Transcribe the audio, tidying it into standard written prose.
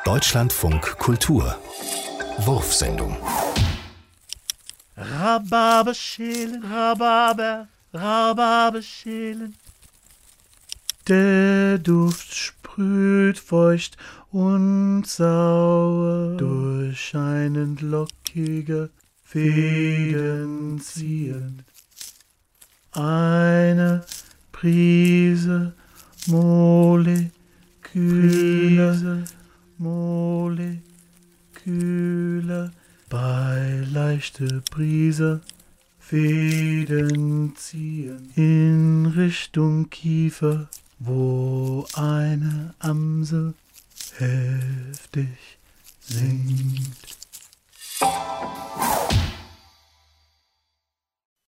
Deutschlandfunk Kultur Wurfsendung. Rhabarber schälen, Rhabarber, Rhabarber schälen. Der Duft sprüht feucht und sauer, durchscheinend lockige Fäden ziehend. Eine Prise Moleküle, bei leichte Brise Fäden ziehen in Richtung Kiefer, wo eine Amsel heftig singt.